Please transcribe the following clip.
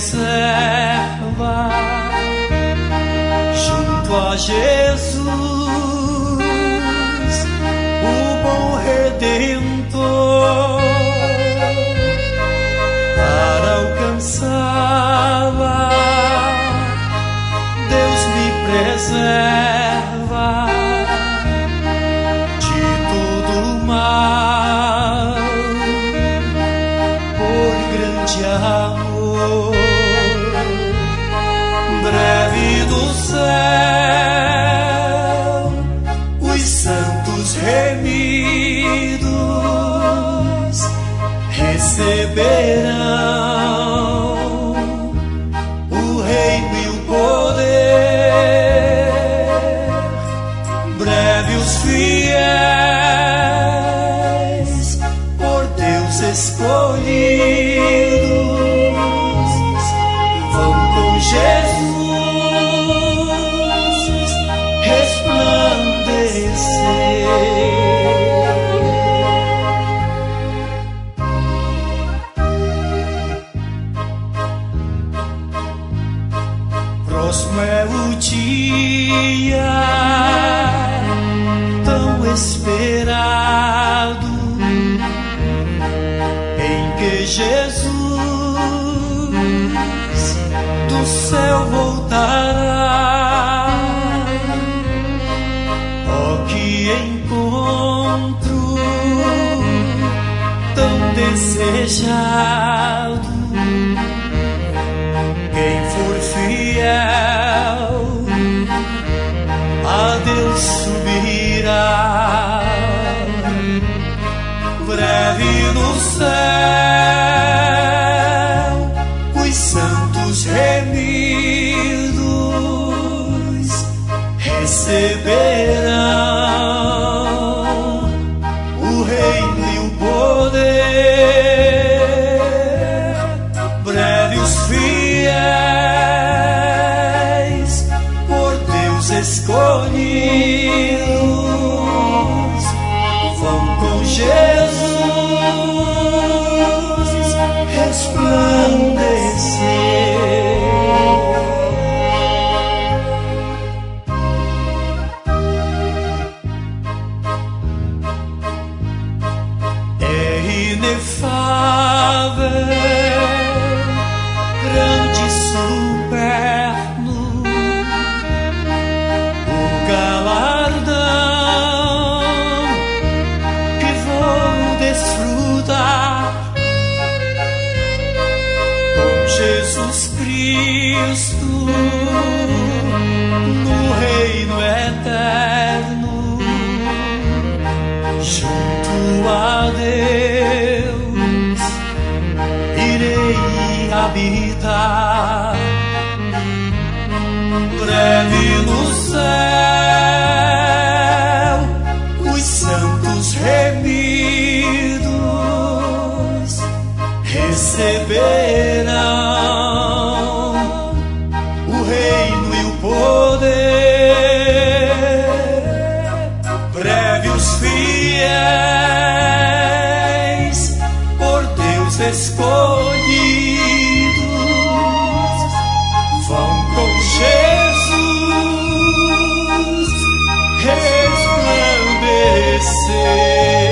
preserva junto a Jesus, o bom Redentor, para alcançá-la. Deus me preserva de todo mal, por grande amor. Breve do céu, os santos remidos receberão o reino e o poder. Breve os fiéis, por Deus escolhidos, vão com Jesus resplandecer. Próximo é o dia tão esperado em que Jesus do céu voltará. Oh, que encontro tão desejado! Quem for fiel a Deus subirá. Breve no céu, os santos remidos receberão o reino e o poder. Breve os fiéis, por Deus escolhidos, vão com Jesus resplandecer. É inefável, grande e superno, o galardão que vou desfrutar com Jesus Cristo no reino eterno, junto a Deus irei habitar. Breve no céu, os santos remidos receberão o reino e o poder. Breve os fiéis, por Deus escolhidos, vão com Jesus resplandecer.